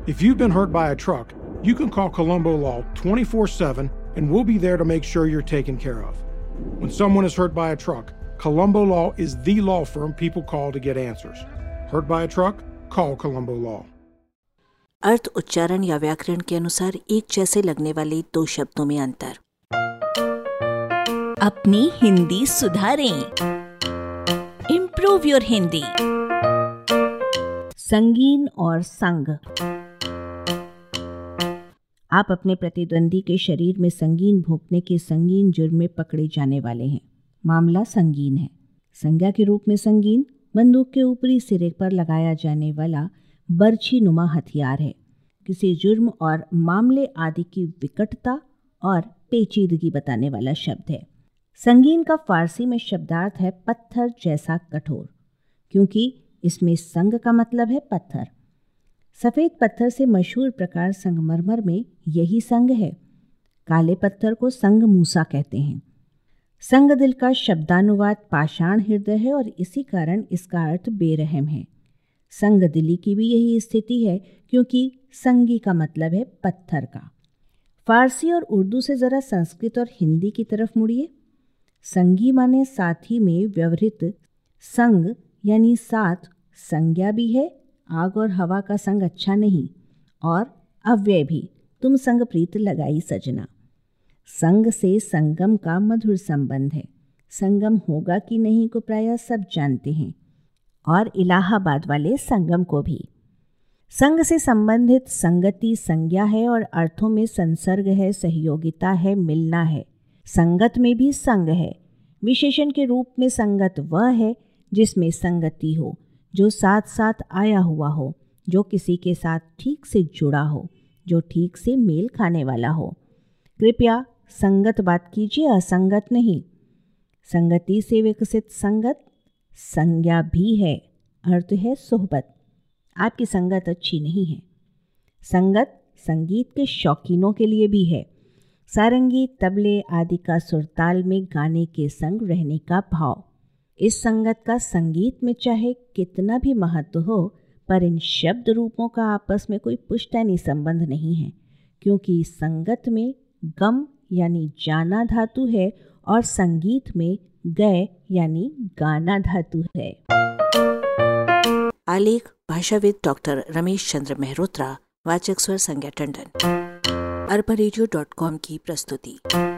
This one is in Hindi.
If you've been hurt by a truck, you can call Colombo Law 24/7 and we'll be there to make sure you're taken care of. When someone is hurt by a truck, Colombo Law is the law firm people call to get answers. Hurt by a truck? Call Colombo Law. अर्थ, उच्चारण या व्याकरण के अनुसार एक जैसे लगने वाले दो शब्दों में अंतर। अपनी हिंदी सुधारें। Improve your Hindi. संगीन और संग। आप अपने प्रतिद्वंदी के शरीर में संगीन भोंकने के संगीन जुर्म में पकड़े जाने वाले हैं। मामला संगीन है। संज्ञा के रूप में संगीन बंदूक के ऊपरी सिरे पर लगाया जाने वाला बर्छी नुमा हथियार है। किसी जुर्म और मामले आदि की विकटता और पेचीदगी बताने वाला शब्द है। संगीन का फारसी में शब्दार्थ है पत्थर जैसा कठोर, क्योंकि इसमें संग का मतलब है पत्थर। सफ़ेद पत्थर से मशहूर प्रकार संगमरमर में यही संग है। काले पत्थर को संग मूसा कहते हैं। संग दिल का शब्दानुवाद पाषाण हृदय है और इसी कारण इसका अर्थ बेरहम है। संग दिली की भी यही स्थिति है, क्योंकि संगी का मतलब है पत्थर का। फारसी और उर्दू से ज़रा संस्कृत और हिंदी की तरफ मुड़िए। संगी माने साथी में व्यवहृत, संग यानी साथ संज्ञा भी है। आग और हवा का संग अच्छा नहीं, और अव्यय भी तुम संग प्रीत लगाई सजना। संग से संगम का मधुर संबंध है। संगम होगा कि नहीं को प्रायः सब जानते हैं, और इलाहाबाद वाले संगम को भी। संग से संबंधित संगति संज्ञा है और अर्थों में संसर्ग है, सहयोगिता है, मिलना है। संगत में भी संग है। विशेषण के रूप में संगत वह है जिसमें संगति हो, जो साथ साथ आया हुआ हो, जो किसी के साथ ठीक से जुड़ा हो, जो ठीक से मेल खाने वाला हो। कृपया संगत बात कीजिए, असंगत नहीं। संगति से विकसित संगत संज्ञा भी है। अर्थ है सोहबत। आपकी संगत अच्छी नहीं है। संगत संगीत के शौकीनों के लिए भी है। सारंगी, तबले आदि का सुरताल में गाने के संग रहने का भाव। इस संगत का संगीत में चाहे कितना भी महत्व हो, पर इन शब्द रूपों का आपस में कोई पुश्तैनी संबंध नहीं है, क्योंकि संगत में गम यानी जाना धातु है और संगीत में गए यानी गाना धातु है। आलेख भाषाविद डॉक्टर रमेश चंद्र मेहरोत्रा। वाचक स्वर संज्ञा टंडन। arparadio.com की प्रस्तुति।